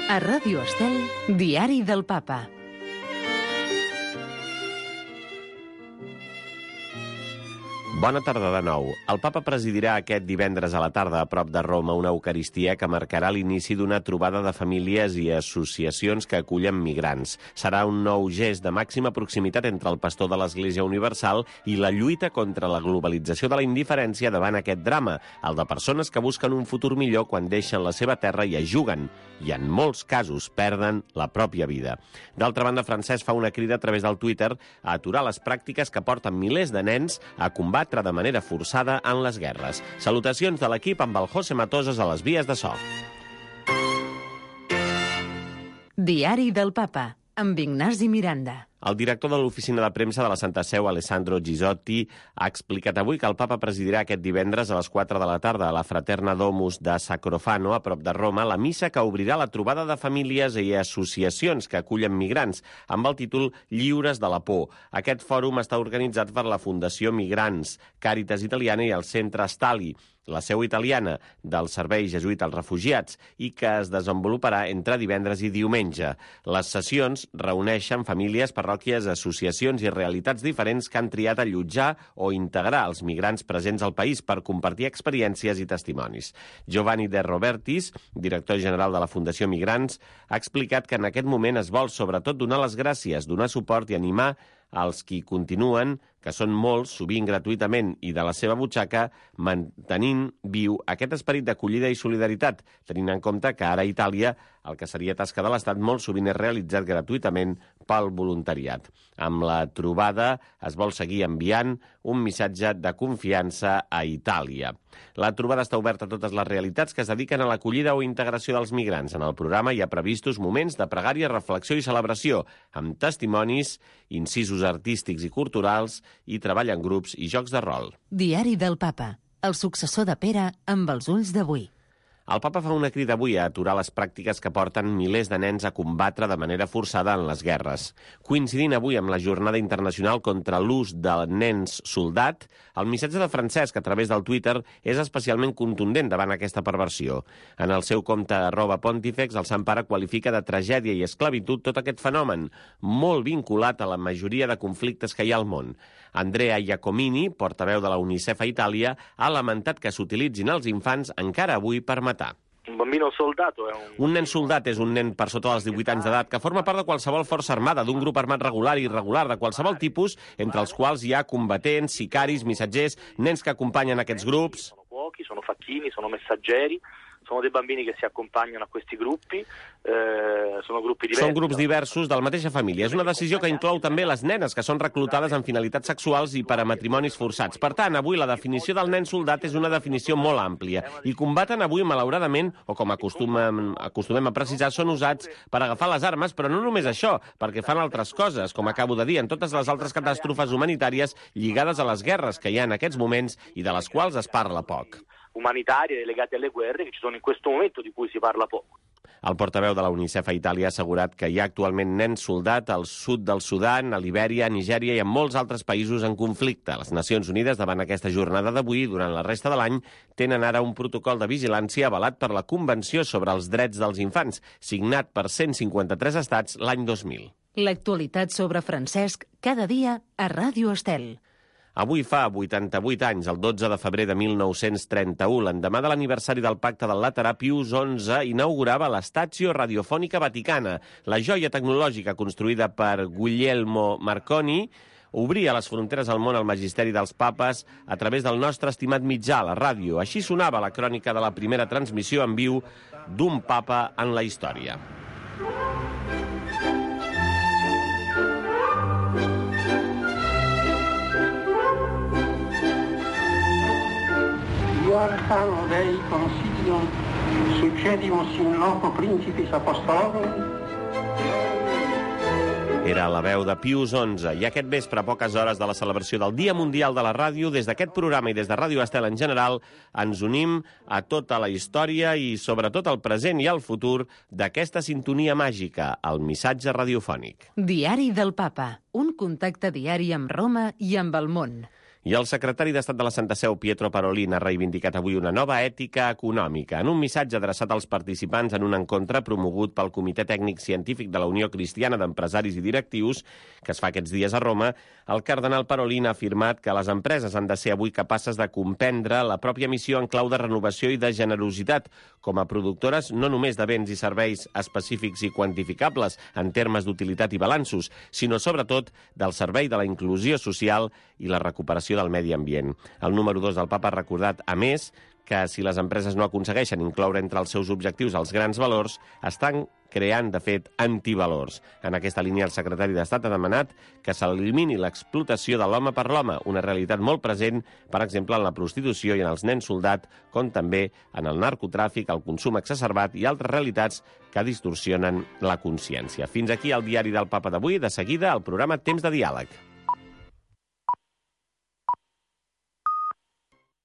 A Ràdio Estel, Diari del Papa. Bona tarda de nou. El papa presidirà aquest divendres a la tarda a prop de Roma una eucaristia que marcarà l'inici d'una trobada de famílies i associacions que acullen migrants. Serà un nou gest de màxima proximitat entre el pastor de l'Església Universal i la lluita contra la globalització de la indiferència davant aquest drama, el de persones que busquen un futur millor quan deixen la seva terra i ajuguen, i en molts casos perden la pròpia vida. D'altra banda, Francesc fa una crida a través del Twitter a aturar les pràctiques que porten milers de nens a combatre de manera forçada en les guerres. Salutacions de l'equip amb el José Matosas a les vies de so. Diari del Papa, amb Ignasi Miranda. El director de l'oficina de premsa de la Santa Seu, Alessandro Gisotti, ha explicat avui que el papa presidirà aquest divendres a les 4 de la tarda a la Fraterna Domus de Sacrofano, a prop de Roma, la missa que obrirà la trobada de famílies i associacions que acullen migrants, amb el títol Lliures de la por. Aquest fòrum està organitzat per la Fundació Migrants, Càritas Italiana i el Centre Stali, la seu italiana del Servei Jesuïta als Refugiats, i que es desenvoluparà entre divendres i diumenge. Les sessions reuneixen famílies, parròquies, associacions i realitats diferents que han triat allotjar o integrar els migrants presents al país per compartir experiències i testimonis. Giovanni De Robertis, director general de la Fundació Migrants, ha explicat que en aquest moment es vol sobretot donar les gràcies, donar suport i animar als qui continuen, que són molts, sovint gratuïtament i de la seva butxaca, mantenint viu aquest esperit d'acollida i solidaritat, tenint en compte que ara a Itàlia el que seria tasca de l'Estat molt sovint és realitzat gratuïtament pel voluntariat. Amb la trobada es vol seguir enviant un missatge de confiança a Itàlia. La trobada està oberta a totes les realitats que es dediquen a l'acollida o integració dels migrants. En el programa hi ha previstos moments de pregària, reflexió i celebració, amb testimonis, incisos artístics i culturals i treball en grups i jocs de rol. Diari del Papa, el successor de Pere amb els ulls d'avui. El papa fa una crida avui a aturar les pràctiques que porten milers de nens a combatre de manera forçada en les guerres. Coincidint avui amb la Jornada Internacional contra l'ús de nens soldat, el missatge de Francesc a través del Twitter és especialment contundent davant aquesta perversió. En el seu compte @Pontifex, el Sant Pare qualifica de tragèdia i esclavitud tot aquest fenomen, molt vinculat a la majoria de conflictes que hi ha al món. Andrea Iacomini, portaveu de la UNICEF a Itàlia, ha lamentat que s'utilitzin els infants encara avui per matar. Un nen soldat és un nen per sota dels 18 anys d'edat que forma part de qualsevol força armada, d'un grup armat regular i irregular, de qualsevol tipus, entre els quals hi ha combatents, sicaris, missatgers, nens que acompanyen aquests grups. Sono facchini, sono messaggeri, sono dei bambini che si accompagnano a questi gruppi, sono gruppi diversi. Són grups diversos de la mateixa família. És una decisió que inclou també les nenes, que són reclutades amb finalitats sexuals i per a matrimonis forçats. Per tant, avui la definició del nen soldat és una definició molt àmplia. I combaten avui, malauradament, o com acostumem a precisar, són usats per agafar les armes, però no només això, perquè fan altres coses, com acabo de dir, en totes les altres catàstrofes humanitàries lligades a les guerres que hi ha en aquests moments i de les quals es parla poc. Humanitarie legate alle guerre che ci sono in questo momento di cui si parla poco. El portaveu de la UNICEF a Itàlia ha assegurat que hi ha actualment nens soldat al sud del Sudan, a Libèria, a Nigèria i en molts altres països en conflicte. Les Nacions Unides, davant aquesta jornada d'avui, durant la resta de l'any, tenen ara un protocol de vigilància avalat per la Convenció sobre els Drets dels Infants, signat per 153 estats l'any 2000. L'actualitat sobre Francesc, cada dia a Ràdio Estel. Avui fa 88 anys, el 12 de febrer de 1931, l'endemà de l'aniversari del Pacte del Laterà, Pius XI inaugurava l'Statio Radiofònica Vaticana. La joia tecnològica construïda per Guglielmo Marconi obria les fronteres al món al magisteri dels papes a través del nostre estimat mitjà, la ràdio. Així sonava la crònica de la primera transmissió en viu d'un papa en la història. Arcano Dei Consiglio succedimus in loco principis apostolorum. Era la veu de Pius XI i aquest vespre, a poques hores de la celebració del Dia Mundial de la Ràdio, des d'aquest programa i des de Ràdio Estel en general, ens unim a tota la història i sobretot al present i al futur d'aquesta sintonia màgica, el missatge radiofònic. Diari del Papa, un contacte diari amb Roma i amb el món. I el secretari d'Estat de la Santa Seu, Pietro Parolin, ha reivindicat avui una nova ètica econòmica. En un missatge adreçat als participants en un encontre promogut pel Comitè Tècnic Científic de la Unió Cristiana d'Empresaris i Directius, que es fa aquests dies a Roma, el cardenal Parolin ha afirmat que les empreses han de ser avui capaces de comprendre la pròpia missió en clau de renovació i de generositat, com a productores no només de béns i serveis específics i quantificables en termes d'utilitat i balanços, sinó sobretot del servei de la inclusió social i la recuperació del medi ambient. El número 2 del papa ha recordat, a més, que si les empreses no aconsegueixen incloure entre els seus objectius els grans valors, estan creant, de fet, antivalors. En aquesta línia, el secretari d'Estat ha demanat que s'elimini l'explotació de l'home per l'home, una realitat molt present, per exemple, en la prostitució i en els nens soldat, com també en el narcotràfic, el consum exacerbat i altres realitats que distorsionen la consciència. Fins aquí el diari del Papa d'avui. De seguida, el programa Temps de Diàleg.